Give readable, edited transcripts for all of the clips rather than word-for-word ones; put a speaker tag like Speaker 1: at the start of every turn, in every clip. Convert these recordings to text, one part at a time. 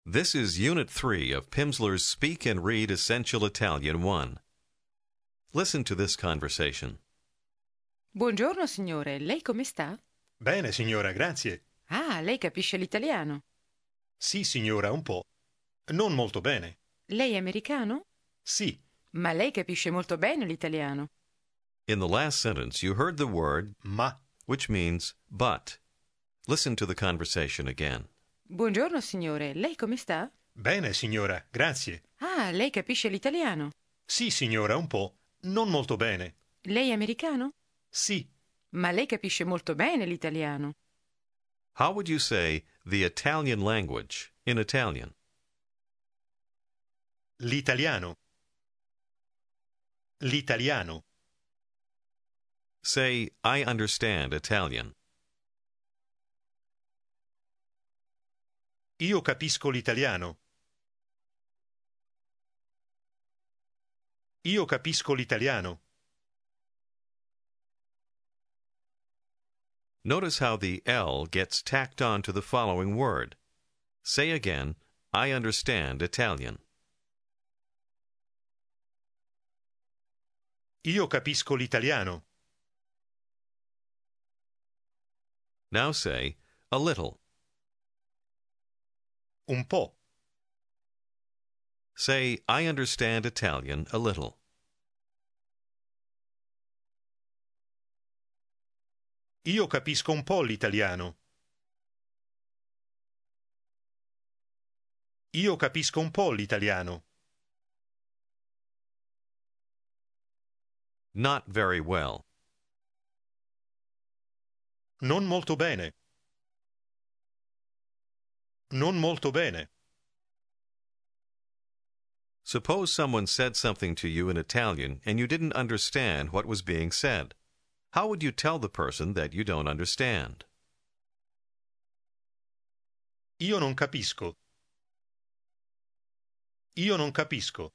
Speaker 1: This is Unit 3 of Pimsleur's Speak and Read Essential Italian 1. Listen to this conversation.
Speaker 2: Buongiorno signore, lei come sta?
Speaker 3: Bene, signora, grazie.
Speaker 2: Ah, lei capisce l'italiano.
Speaker 3: Sì, signora, un po'. Non molto bene.
Speaker 2: Lei è americano?
Speaker 3: Sì,
Speaker 2: Ma lei capisce molto bene l'italiano.
Speaker 1: In the last sentence, you heard the word,
Speaker 3: ma.
Speaker 1: which means but. Listen to the conversation again.
Speaker 2: Buongiorno signore, lei come sta?
Speaker 3: Bene, signora, grazie.
Speaker 2: Ah, lei capisce l'italiano.
Speaker 3: Sì, signora, un po'. Non molto bene.
Speaker 2: Lei è americano?
Speaker 3: Sì,
Speaker 2: Ma lei capisce molto bene l'italiano.
Speaker 1: How would you say the Italian language in Italian?
Speaker 3: l'italiano. L'italiano.
Speaker 1: Say, I understand Italian.
Speaker 3: Io capisco l'italiano. Io capisco l'italiano.
Speaker 1: Notice how the L gets tacked on to the following word. Say again, I understand Italian.
Speaker 3: Io capisco l'italiano.
Speaker 1: Now say, a little.
Speaker 3: Un po'.
Speaker 1: Say, I understand Italian a little.
Speaker 3: Io capisco un po' l'italiano. Io capisco un po' l'italiano.
Speaker 1: Not very well.
Speaker 3: Non molto bene. Non molto bene.
Speaker 1: Suppose someone said something to you in Italian and you didn't understand what was being said. How would you tell the person that you don't understand?
Speaker 3: Io non capisco. Io non capisco.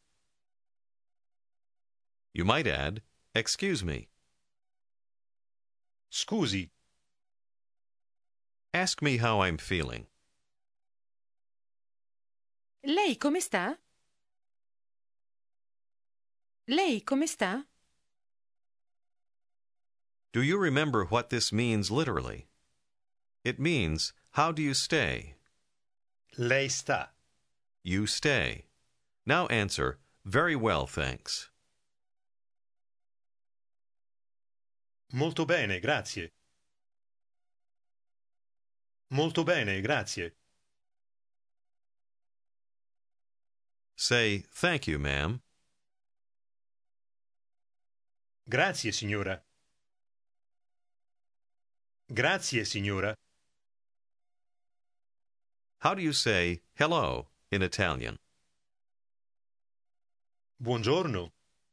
Speaker 1: You might add, excuse me.
Speaker 3: Scusi,
Speaker 1: Ask me how I'm feeling.
Speaker 2: Lei come sta? Lei come sta?
Speaker 1: Do you remember what this means literally? It means, how do you stay?
Speaker 3: lei sta.
Speaker 1: You stay. Now answer, very well, thanks.
Speaker 3: Molto bene, grazie. Molto bene, grazie.
Speaker 1: Say, thank you, ma'am.
Speaker 3: Grazie, signora. Grazie, signora.
Speaker 1: How do you say hello in Italian?
Speaker 3: Buongiorno.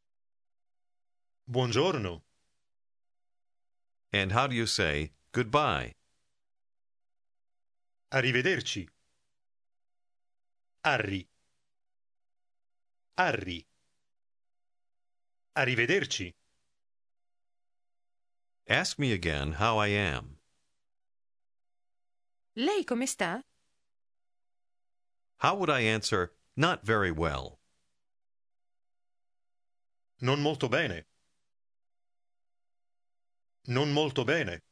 Speaker 3: Buongiorno.
Speaker 1: And how do you say goodbye?
Speaker 3: Arrivederci. Arri. Arri. Arrivederci.
Speaker 1: Ask me again how I am.
Speaker 2: Lei come sta?
Speaker 1: How would I answer, not very well?
Speaker 3: Non molto bene. Non molto bene.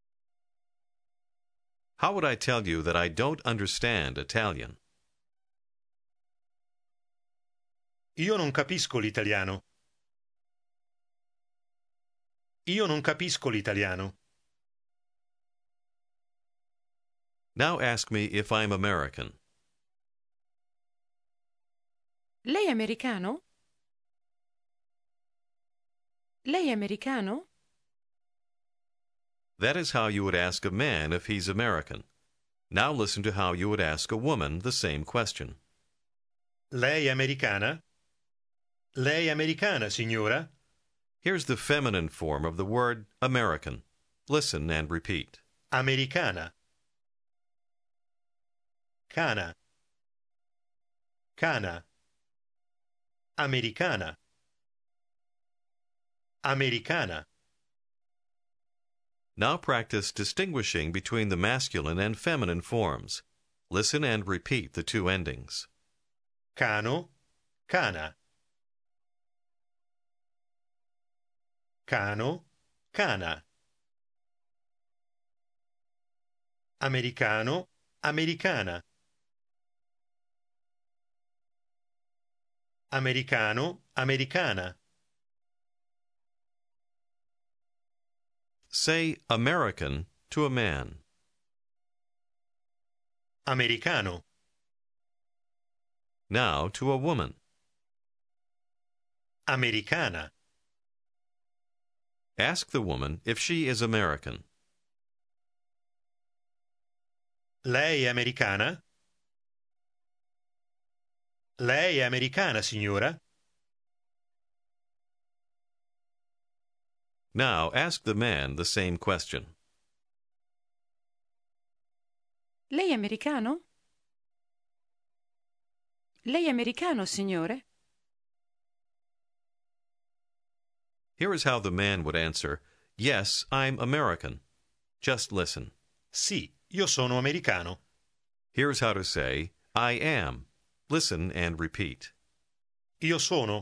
Speaker 1: How would I tell you that I don't understand Italian?
Speaker 3: Io non capisco l'italiano. Io non capisco l'italiano.
Speaker 1: Now ask me if I'm American.
Speaker 2: Lei è americano? Lei è americano?
Speaker 1: That is how you would ask a man if he's American. Now listen to how you would ask a woman the same question.
Speaker 3: Lei è americana? Lei è americana, signora?
Speaker 1: Here's the feminine form of the word American. Listen and repeat.
Speaker 3: Americana. Cana. Cana. Americana. Americana.
Speaker 1: Now practice distinguishing between the masculine and feminine forms. Listen and repeat the two endings.
Speaker 3: Cano, cana. Cano, cana. Americano, americana. Americano, americana.
Speaker 1: Say American to a man.
Speaker 3: Americano.
Speaker 1: Now to a woman.
Speaker 3: Americana.
Speaker 1: Ask the woman if she is American.
Speaker 3: Lei è americana? Lei è americana, signora?
Speaker 1: Now ask the man the same question.
Speaker 2: Lei è americano? Lei è americano, signore?
Speaker 1: Here is how the man would answer, "Yes, I'm American." Just listen.
Speaker 3: Sì, io sono americano.
Speaker 1: Here's how to say, "I am." Listen and repeat.
Speaker 3: Io sono.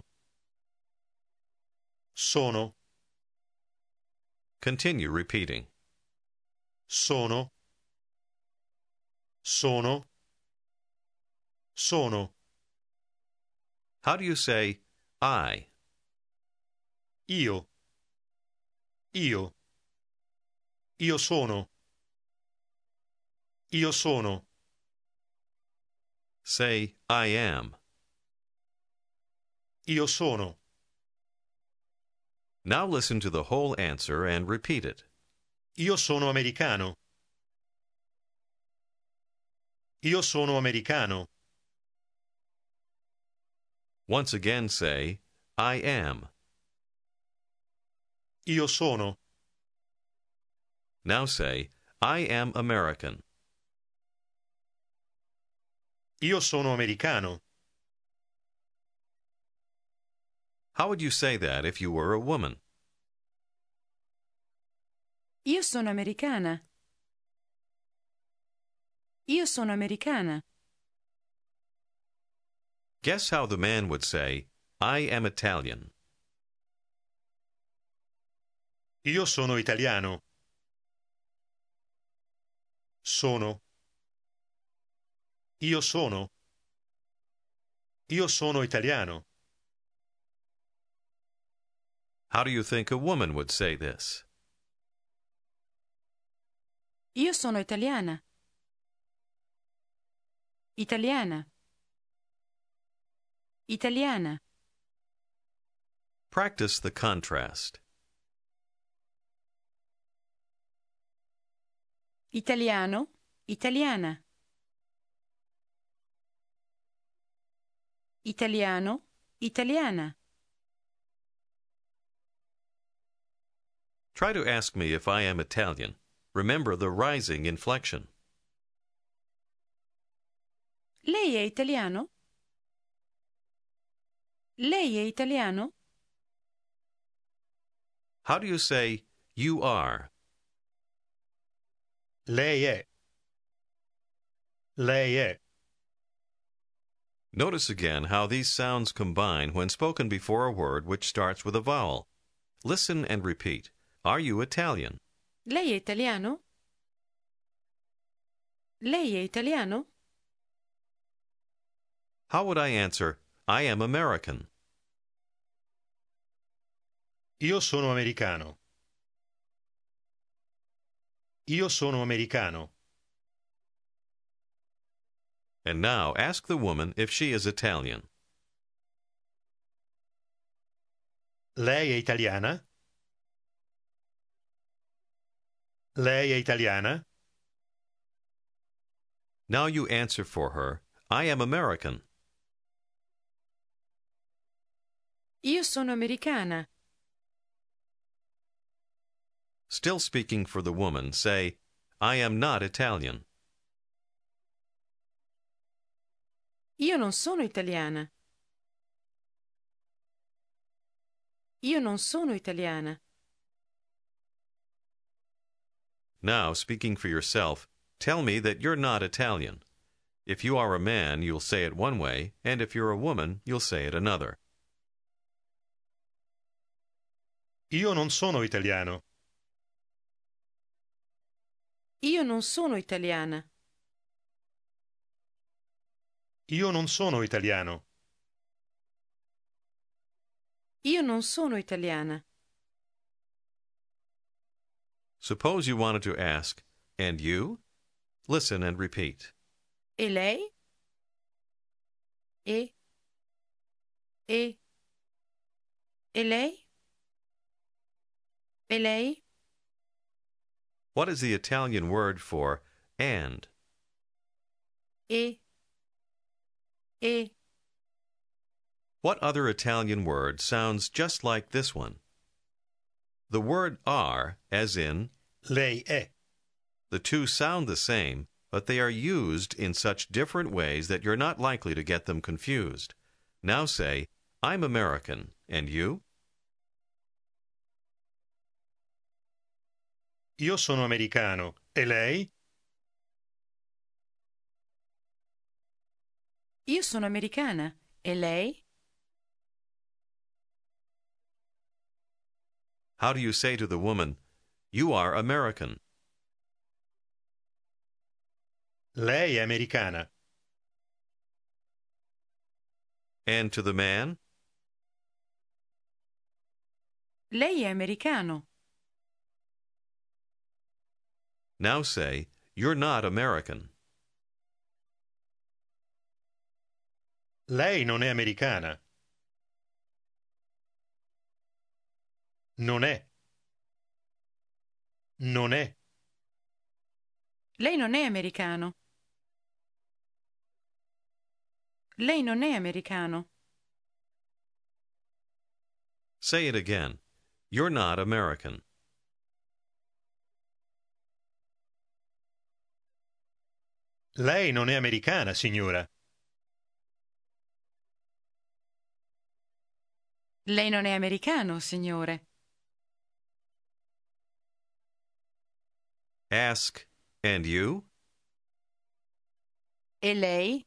Speaker 3: Sono.
Speaker 1: Continue repeating.
Speaker 3: Sono. Sono. Sono.
Speaker 1: How do you say, I?
Speaker 3: Io. Io. Io sono. Io sono.
Speaker 1: Say, I am.
Speaker 3: Io sono.
Speaker 1: Now listen to the whole answer and repeat it.
Speaker 3: Io sono americano. Io sono americano.
Speaker 1: Once again say, I am.
Speaker 3: Io sono.
Speaker 1: Now say, I am American.
Speaker 3: Io sono americano.
Speaker 1: How would you say that if you were a woman?
Speaker 2: Io sono americana. Io sono americana.
Speaker 1: Guess how the man would say, I am Italian.
Speaker 3: Io sono italiano. Sono. Io sono. Io sono italiano.
Speaker 1: How do you think a woman would say this?
Speaker 2: Io sono italiana. Italiana. Italiana.
Speaker 1: Practice the contrast.
Speaker 2: Italiano. Italiana. Italiano. Italiana.
Speaker 1: Try to ask me if I am Italian. Remember the rising inflection.
Speaker 2: Lei è italiano? Lei è italiano?
Speaker 1: How do you say, you are?
Speaker 3: Lei è. Lei è.
Speaker 1: Notice again how these sounds combine when spoken before a word which starts with a vowel. Listen and repeat. Are you Italian?
Speaker 2: Lei è italiano? Lei è italiano?
Speaker 1: How would I answer, I am American?
Speaker 3: Io sono americano. Io sono americano.
Speaker 1: And now ask the woman if she is Italian.
Speaker 3: Lei è italiana? Lei è italiana?
Speaker 1: Now you answer for her, I am American.
Speaker 2: Io sono americana.
Speaker 1: Still speaking for the woman, say, I am not Italian.
Speaker 2: Io non sono italiana. Io non sono italiana.
Speaker 1: Now, speaking for yourself, tell me that you're not Italian. If you are a man, you'll say it one way, and if you're a woman, you'll say it another.
Speaker 3: Io non sono italiano.
Speaker 2: Io non sono italiana.
Speaker 3: Io non sono italiano.
Speaker 2: Io non sono italiana.
Speaker 1: Suppose you wanted to ask, and you? Listen and repeat.
Speaker 2: E lei? E? E? E lei? E lei?
Speaker 1: What is the Italian word for and?
Speaker 2: E? E?
Speaker 1: What other Italian word sounds just like this one? The word are, as in,
Speaker 3: Lei è.
Speaker 1: the two sound the same, but they are used in such different ways that you're not likely to get them confused. Now say, I'm American, and you?
Speaker 3: Io sono americano. E lei?
Speaker 2: Io sono americana. E lei?
Speaker 1: How do you say to the woman, you are American?
Speaker 3: Lei è americana.
Speaker 1: And to the man?
Speaker 2: Lei è americano.
Speaker 1: Now say, you're not American.
Speaker 3: Lei non è americana. Non è. Non è.
Speaker 2: Lei non è americano. Lei non è americano.
Speaker 1: Say it again. You're not American.
Speaker 3: Lei non è americana, signora.
Speaker 2: Lei non è americano, signore.
Speaker 1: Ask, and you?
Speaker 2: E lei?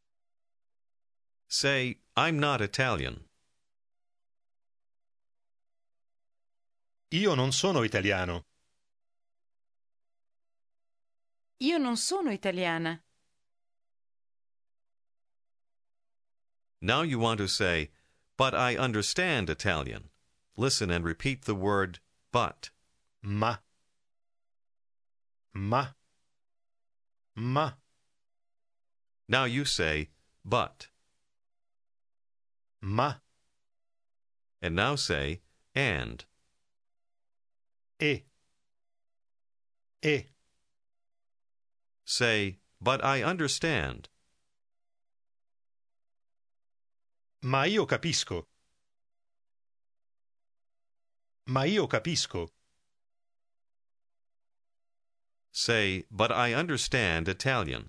Speaker 1: Say, I'm not Italian.
Speaker 3: Io non sono italiano.
Speaker 2: Io non sono italiana.
Speaker 1: Now you want to say, but I understand Italian. Listen and repeat the word but.
Speaker 3: Ma. Ma. Ma.
Speaker 1: Now you say, but.
Speaker 3: Ma.
Speaker 1: And now say, and.
Speaker 3: E. E.
Speaker 1: Say, but I understand.
Speaker 3: Ma io capisco. Ma io capisco.
Speaker 1: Say, but I understand Italian.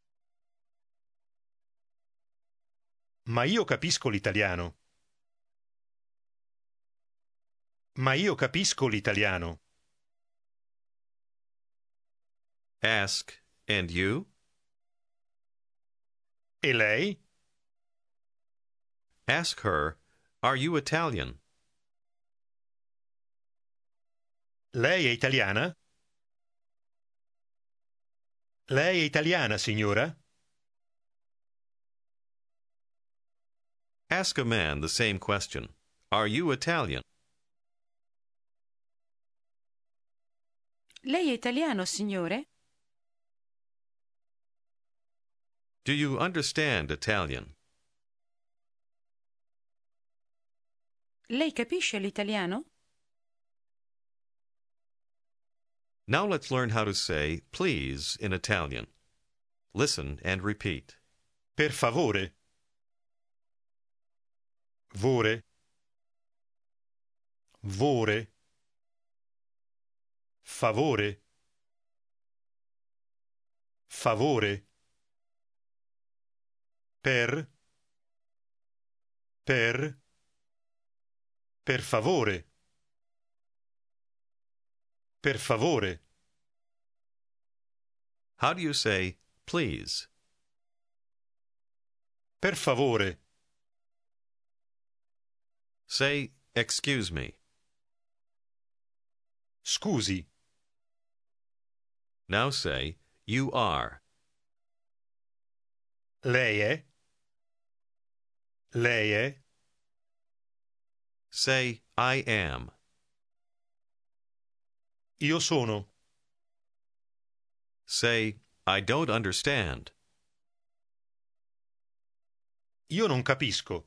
Speaker 3: Ma io capisco l'italiano. Ma io capisco l'italiano.
Speaker 1: Ask, and you?
Speaker 3: E lei?
Speaker 1: Ask her, are you Italian?
Speaker 3: Lei è italiana? Lei è italiana, signora?
Speaker 1: Ask a man the same question. Are you Italian?
Speaker 2: Lei è italiano, signore?
Speaker 1: Do you understand Italian?
Speaker 2: Lei capisce l'italiano?
Speaker 1: Now let's learn how to say please in Italian. Listen and repeat.
Speaker 3: Per favore. Vore. Vore. Favore. Favore. Per. Per. Per favore. Per favore.
Speaker 1: How do you say please?
Speaker 3: Per favore.
Speaker 1: Say, excuse me.
Speaker 3: Scusi.
Speaker 1: Now say, you are.
Speaker 3: Lei è? Lei è?
Speaker 1: Say, I am.
Speaker 3: Io sono.
Speaker 1: Say, I don't understand.
Speaker 3: Io non capisco.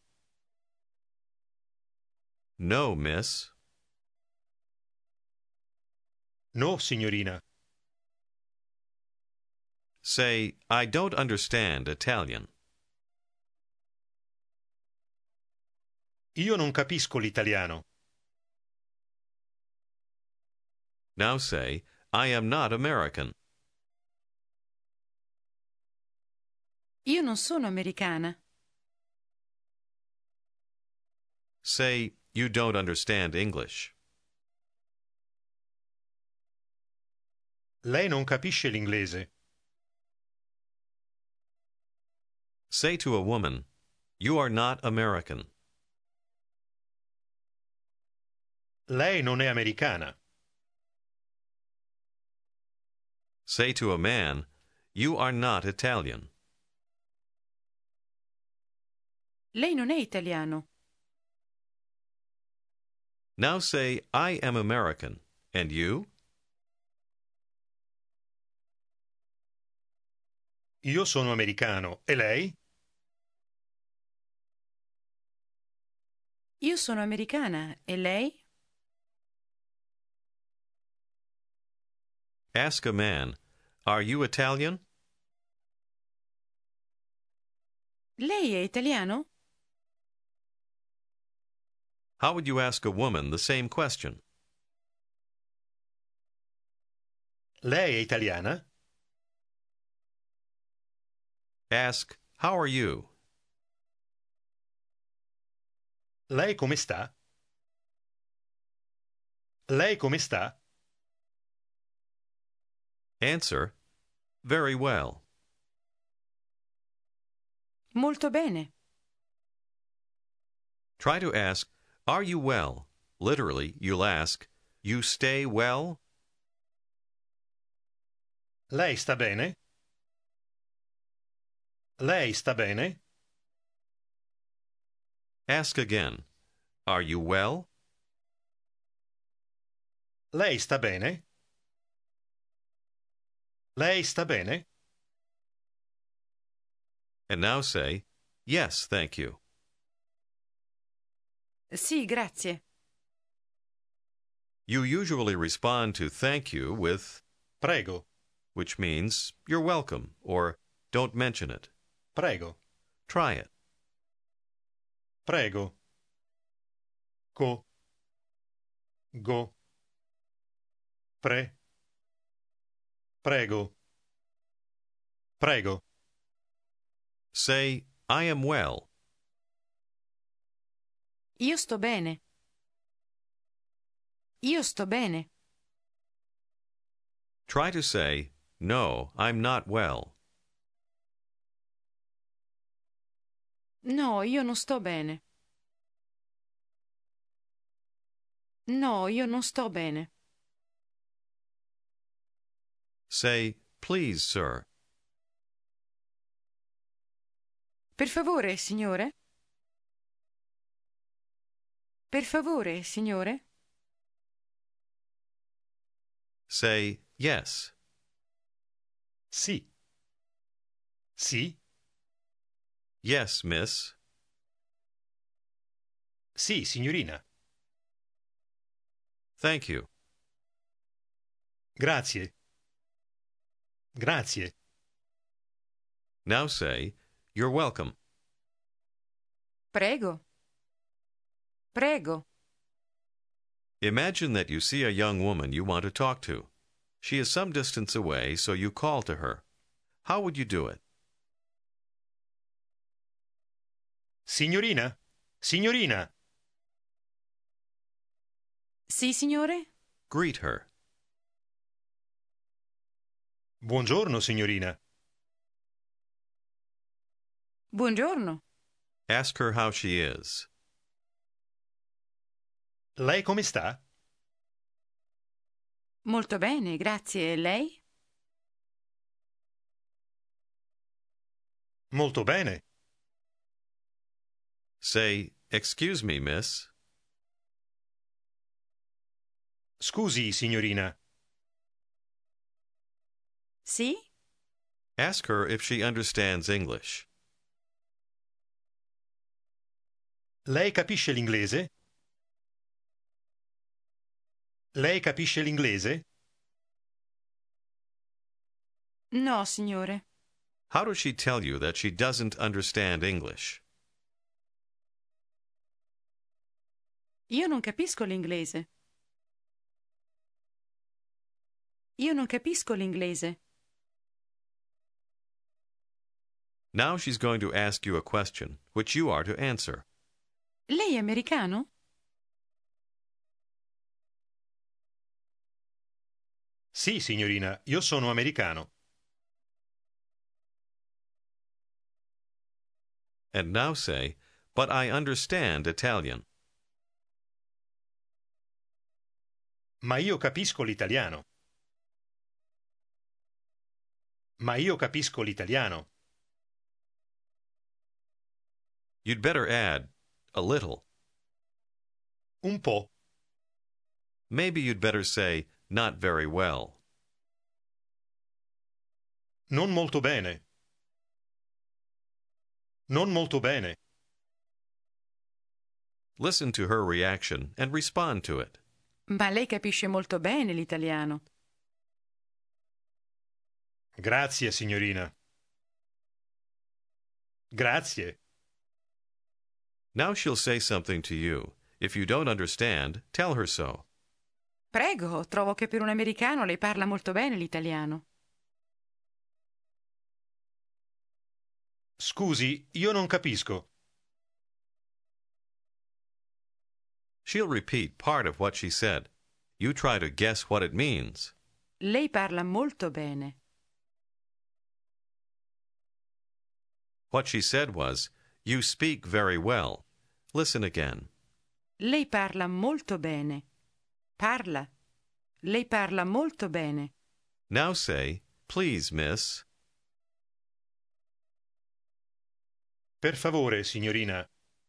Speaker 1: No, miss.
Speaker 3: No, signorina.
Speaker 1: Say, I don't understand Italian.
Speaker 3: Io non capisco l'italiano.
Speaker 1: Now say, I am not American.
Speaker 2: Io non sono americana.
Speaker 1: Say, you don't understand English.
Speaker 3: Lei non capisce l'inglese.
Speaker 1: Say to a woman, you are not American.
Speaker 3: Lei non è americana.
Speaker 1: Say to a man, you are not Italian.
Speaker 2: Lei non è italiano.
Speaker 1: Now say, I am American. And you?
Speaker 3: Io sono americano. E lei?
Speaker 2: Io sono americana. E lei?
Speaker 1: Ask a man, are you Italian?
Speaker 2: Lei è italiano?
Speaker 1: How would you ask a woman the same question?
Speaker 3: Lei è italiana?
Speaker 1: Ask, how are you?
Speaker 3: Lei come sta? Lei come sta?
Speaker 1: Answer, very well.
Speaker 2: Molto bene.
Speaker 1: Try to ask, are you well? Literally, you'll ask, you stay well?
Speaker 3: Lei sta bene? Lei sta bene?
Speaker 1: Ask again, are you well?
Speaker 3: Lei sta bene? Lei sta bene?
Speaker 1: And now say, yes, thank you.
Speaker 2: Sì, grazie.
Speaker 1: You usually respond to thank you with,
Speaker 3: Prego,
Speaker 1: which means you're welcome or don't mention it.
Speaker 3: prego,
Speaker 1: Try it.
Speaker 3: prego. Go. Prego. Prego.
Speaker 1: Say, I am well.
Speaker 2: Io sto bene. Io sto bene.
Speaker 1: Try to say, no, I'm not well.
Speaker 2: No, io non sto bene. No, io non sto bene.
Speaker 1: Say, please, sir.
Speaker 2: Per favore, signore? Per favore, signore?
Speaker 1: Say, yes.
Speaker 3: Sì. Sì.
Speaker 1: Yes, miss.
Speaker 3: Sì, signorina.
Speaker 1: Thank you.
Speaker 3: Grazie. Grazie.
Speaker 1: Now say, you're welcome.
Speaker 2: Prego. Prego.
Speaker 1: Imagine that you see a young woman you want to talk to. She is some distance away, so you call to her. How would you do it?
Speaker 3: Signorina? Signorina?
Speaker 2: Sì, signore?
Speaker 1: Greet her.
Speaker 3: Buongiorno, signorina.
Speaker 2: Buongiorno.
Speaker 1: Ask her how she is.
Speaker 3: Lei come sta?
Speaker 2: Molto bene, grazie. E lei?
Speaker 3: Molto bene.
Speaker 1: Say, "Excuse me, miss."
Speaker 3: Scusi, signorina.
Speaker 2: Sì?
Speaker 1: Ask her if she understands English.
Speaker 3: Lei capisce l'inglese? Lei capisce l'inglese?
Speaker 2: No, signore.
Speaker 1: How does she tell you that she doesn't understand English?
Speaker 2: Io non capisco l'inglese. Io non capisco l'inglese.
Speaker 1: Now she's going to ask you a question, which you are to answer.
Speaker 2: Lei è americano?
Speaker 3: Sì, signorina, io sono americano.
Speaker 1: And now say, "But I understand Italian."
Speaker 3: Ma io capisco l'italiano. Ma io capisco l'italiano.
Speaker 1: You'd better add, "a little."
Speaker 3: Un po'.
Speaker 1: Maybe you'd better say, "not very well."
Speaker 3: Non molto bene. Non molto bene.
Speaker 1: Listen to her reaction and respond to it.
Speaker 2: Ma lei capisce molto bene l'italiano.
Speaker 3: Grazie, signorina. Grazie.
Speaker 1: Now she'll say something to you. If you don't understand, tell her so.
Speaker 2: Prego, trovo che per un americano lei parla molto bene l'italiano.
Speaker 3: Scusi, io non capisco.
Speaker 1: She'll repeat part of what she said. You try to guess what it means.
Speaker 2: Lei parla molto bene.
Speaker 1: What she said was, "You speak very well." Listen again.
Speaker 2: Lei parla molto bene. Parla. Lei parla molto bene.
Speaker 1: Now say, "Please, miss."
Speaker 3: Per favore, signorina.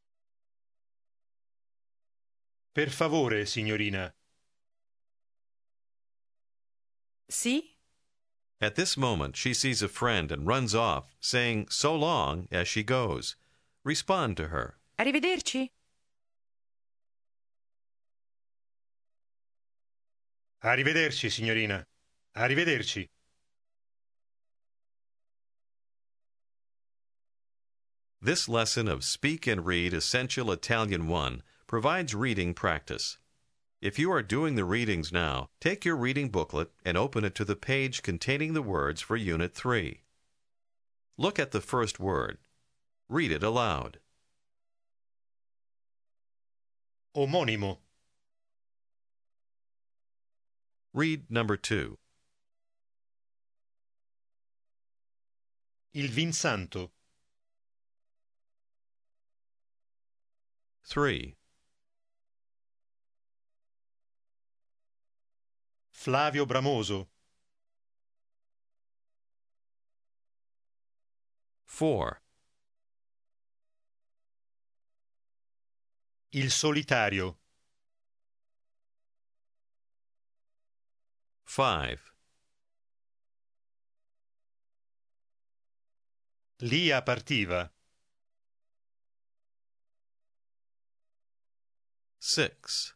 Speaker 3: Per favore, signorina.
Speaker 2: Sì?
Speaker 1: At this moment, she sees a friend and runs off, saying "so long" as she goes. Respond to her.
Speaker 2: Arrivederci?
Speaker 3: Arrivederci, signorina. Arrivederci.
Speaker 1: This lesson of Speak and Read Essential Italian 1 provides reading practice. If you are doing the readings now, take your reading booklet and open it to the page containing the words for Unit 3. Look at the first word. Read it aloud.
Speaker 3: Omonimo.
Speaker 1: Read number 2.
Speaker 3: Il Vinsanto.
Speaker 1: 3.
Speaker 3: Flavio Bramoso.
Speaker 1: 4.
Speaker 3: Il Solitario.
Speaker 1: 5.
Speaker 3: Lia partiva.
Speaker 1: 6.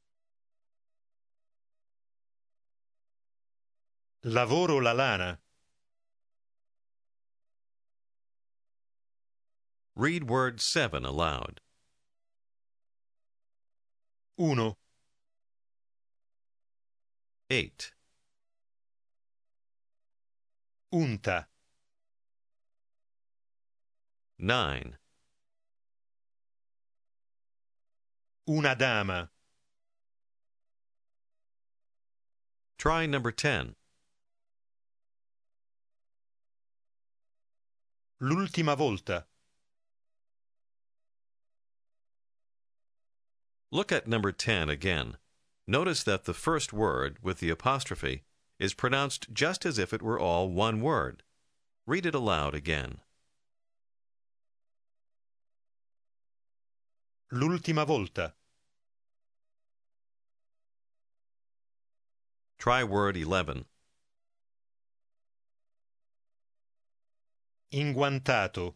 Speaker 3: Lavoro la lana.
Speaker 1: Read word 7 aloud.
Speaker 3: 1.
Speaker 1: 8.
Speaker 3: Unta.
Speaker 1: 9.
Speaker 3: Una dama.
Speaker 1: Try number 10.
Speaker 3: L'ultima volta.
Speaker 1: Look at number 10 again. Notice that the first word with the apostrophe is pronounced just as if it were all one word. Read it aloud again.
Speaker 3: L'ultima volta.
Speaker 1: Try word 11.
Speaker 3: Inguantato.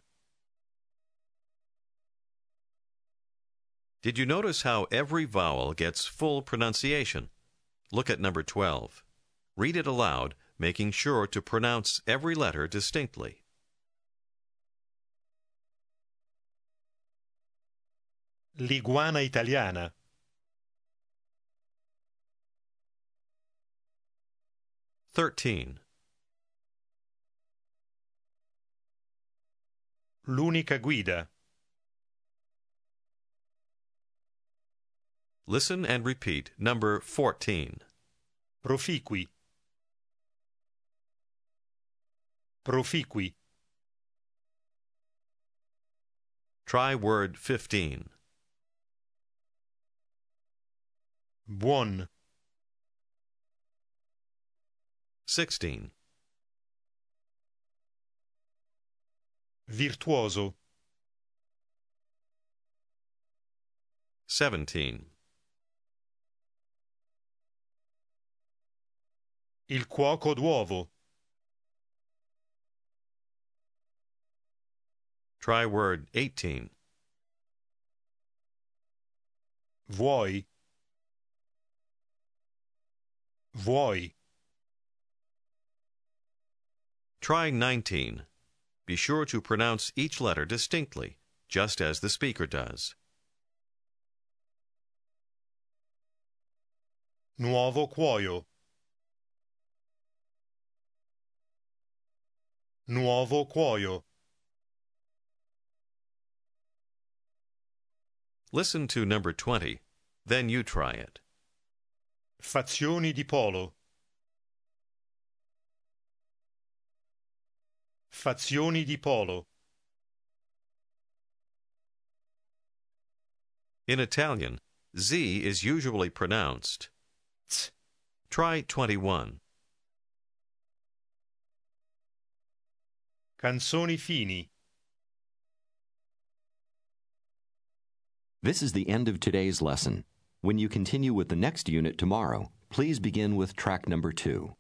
Speaker 1: Did you notice how every vowel gets full pronunciation? Look at number 12. Read it aloud, making sure to pronounce every letter distinctly.
Speaker 3: L'iguana italiana. L'unica guida.
Speaker 1: Listen and repeat number 14.
Speaker 3: Proficui. Proficui.
Speaker 1: Try word 15.
Speaker 3: Buon.
Speaker 1: 16.
Speaker 3: Virtuoso.
Speaker 1: 17.
Speaker 3: Il cuoco d'uovo.
Speaker 1: Try word 18.
Speaker 3: Vuoi. Vuoi.
Speaker 1: Try 19. Be sure to pronounce each letter distinctly, just as the speaker does.
Speaker 3: Nuovo cuoio. Nuovo cuoio.
Speaker 1: Listen to number 20. Then you try it.
Speaker 3: Fazioni di polo. Fazioni di polo.
Speaker 1: In Italian, Z is usually pronounced Z. Try 21.
Speaker 3: Canzoni fini.
Speaker 4: This is the end of today's lesson. When you continue with the next unit tomorrow, please begin with track number 2.